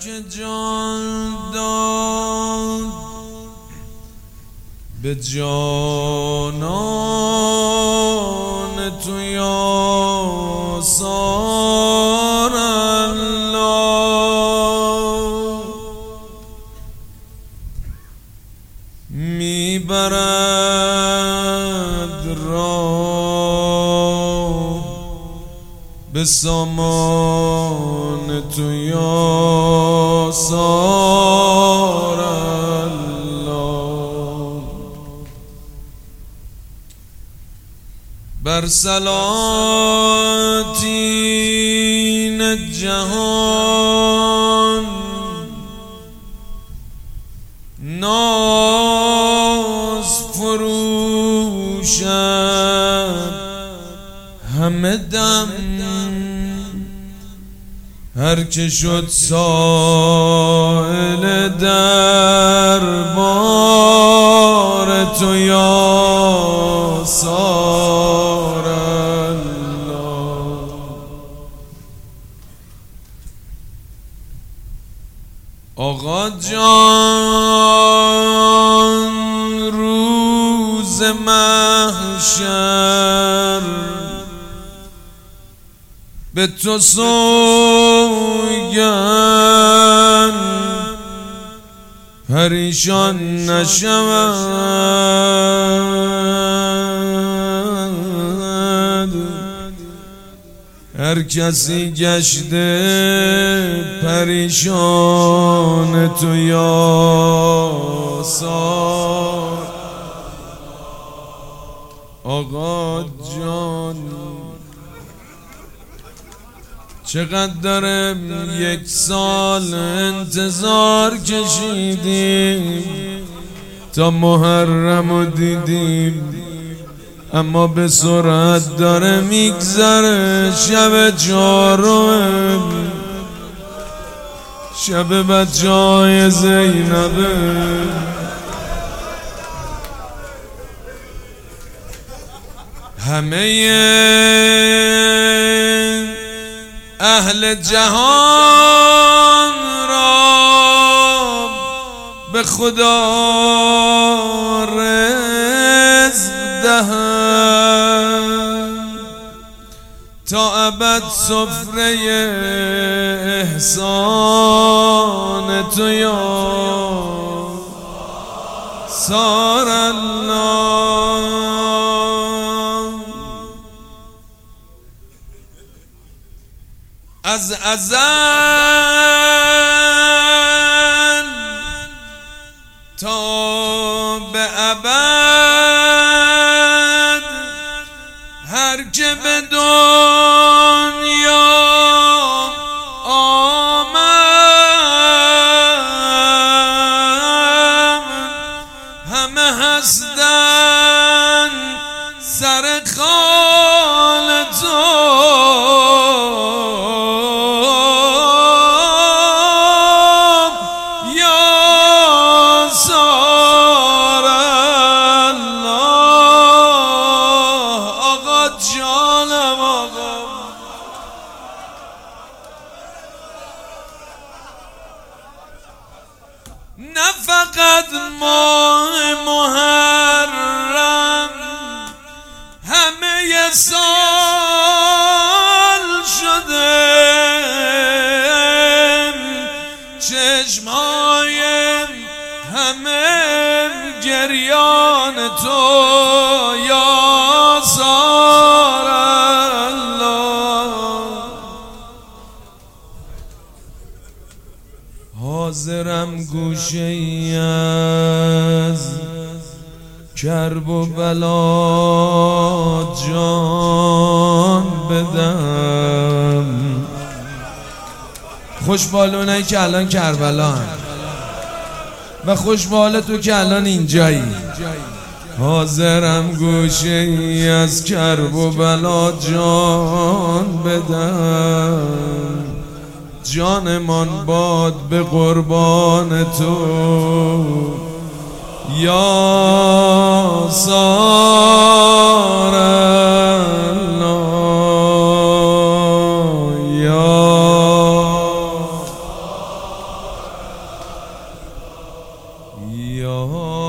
که جان داد به جانان تو یا سار الله میبرد راه به سامان تو یا سار الله بر سلاطین جهان ناز فروشد همه دم هر که شد سائل دربار تو یا سار الله آقا جان روز محشر به تو سوگن پریشان نشود هر کسی گشته پریشان تو یا سار آقا جان چقدر دارم یک سال انتظار کشیدیم تا محرمو دیدیم اما به سرعت داره میگذره شب چهارم شب بچه‌های زینبه همه اهل جهان را به خدا رزق دهد تا ابد سفره احسان تو یا سار الله از ازل تا به ابد هر که به دنیا آمد همه هستن سر خال تو نه فقط ماه محرم همه سال شده چشمای همه گریان تو یا سار الله حاضرم گوشه ای از کرب و بلا جان بدم خوشبالونایی که الان کربلا هم و خوشبال تو که الان اینجایی حاضرم گوشه ای از کرب و بلا جان بدم جانمان باد به قربان تو یا سار الله یا یا